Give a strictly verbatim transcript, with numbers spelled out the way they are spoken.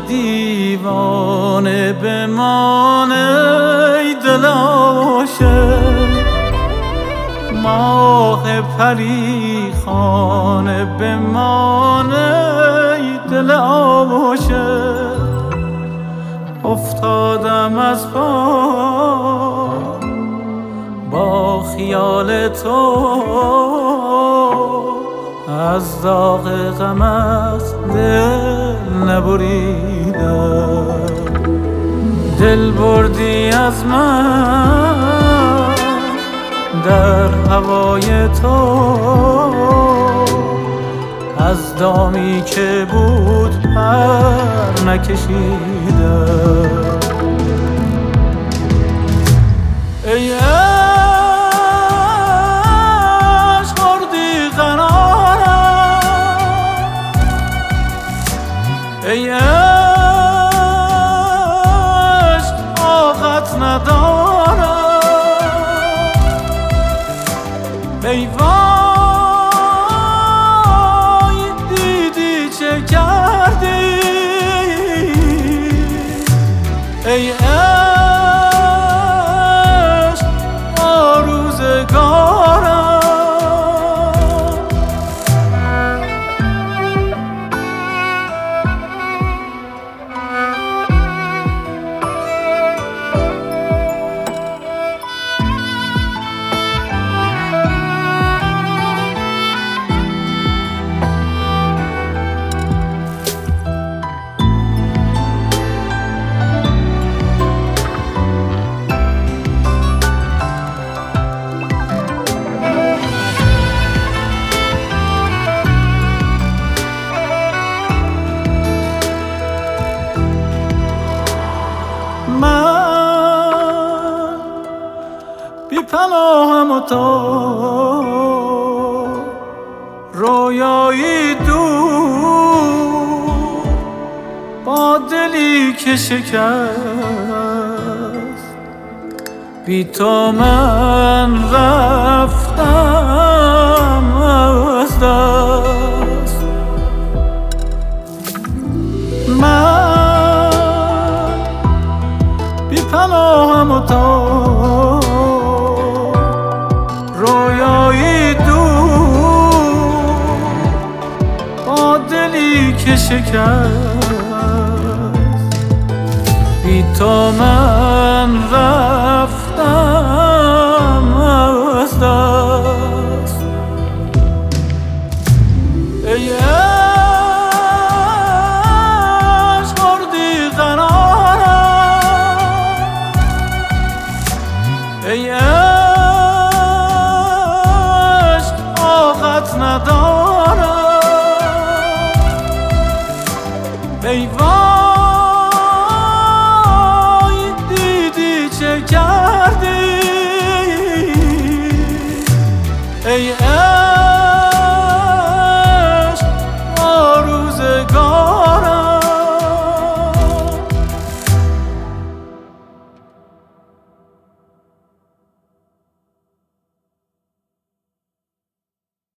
دیوانه بمانه ای دل عاشق، ماه پریخانه بمانه ای دل عاشق. افتادم از پا با خیال تو، از داغ غمت دل نبریدم. دل بردی از من در هوای تو، از دامی که بود پر نکشیدم. ای عشق بردی قرارم، ای عشق طاقت ندارم. ای وای دیدی چه کردی، ای عشق با روزگارم. من بی پناهم و تو رویایی دور، با دلی که شکست. بی تو من رفتم از دست. من بی پناهم و تو رویایی دور، با دلی که شکست. بی تو من رفتم از دست. ای عشق بردی قرارم، ای عشق طاقت ندارم. ای وای دیدی چه کردی، ای عشق